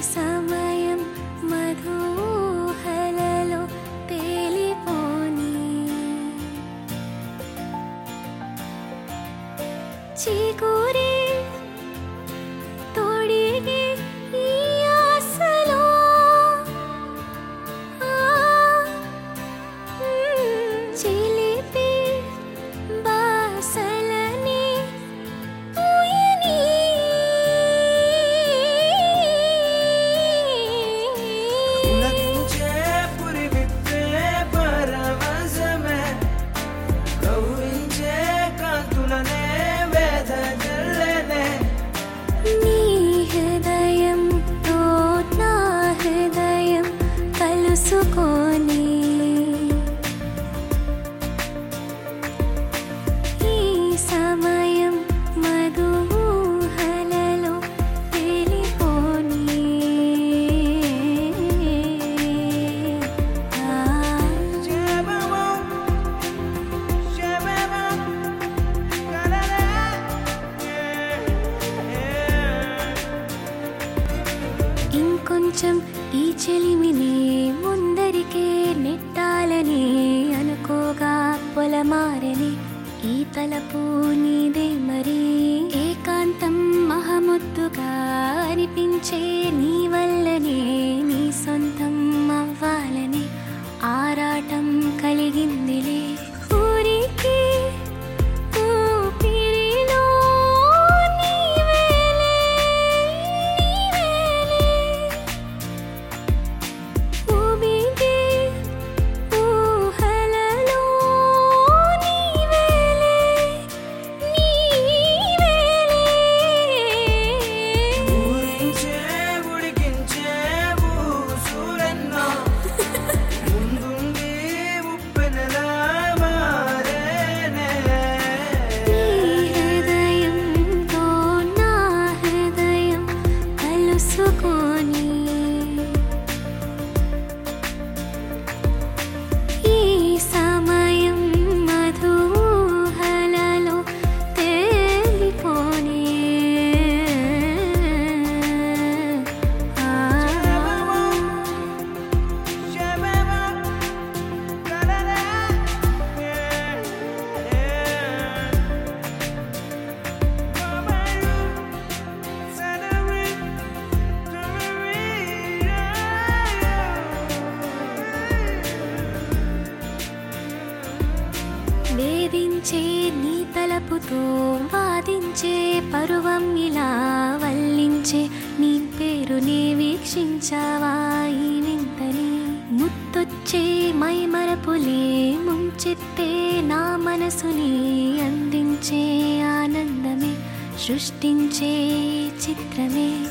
సమయం మధుహలలో తేలిపోని చిగురే తొడిగే ఈ ఆశలో చిలిపి బాసలని పూయని పులకించే పురివిప్పే పరవశమే కౌరించే కాంతులనే వేదజల్లనే నీ హృదయంతో నా హృదయం కలుసుకొని ఈ సమయం మధుహలలో తేలిపోని శబమో శబమో కలలే ఇంకొంచెం ఈ చెలిమిని ముందరికే నెట్టాలని అనుకోగా పొలమారని ఈ తలపు నీదే మరి ఏకాంతం మహముద్దుగా అనిపించే నీ వల్లనే నీ సొంతం అవ్వాలని ఆరాటం కలిగిందిలే ఊరికి ఊపిరిలో నీవేలే ఊబిగే ఊహలలో నీవేలే ఊరించే ఉడికించే ఊసులెన్నో ముందుండి ఉప్పెనలా మారేనే నీ హృదయంతో నా హృదయం కలుసుకొని ఈ సమయం మధుహలలో తేలిపోని శబమో కలలే మమయు సనవి వేధించే నీ తలపుతో వాదించే పరువం ఇలా వల్లించే నీ పేరునే వీక్షించావా ఈ వింతని ముత్తొచ్చే మైమరపులే ముంచెత్తే నా మనసుని అందించే ఆనందమే సృష్టించే చిత్రమే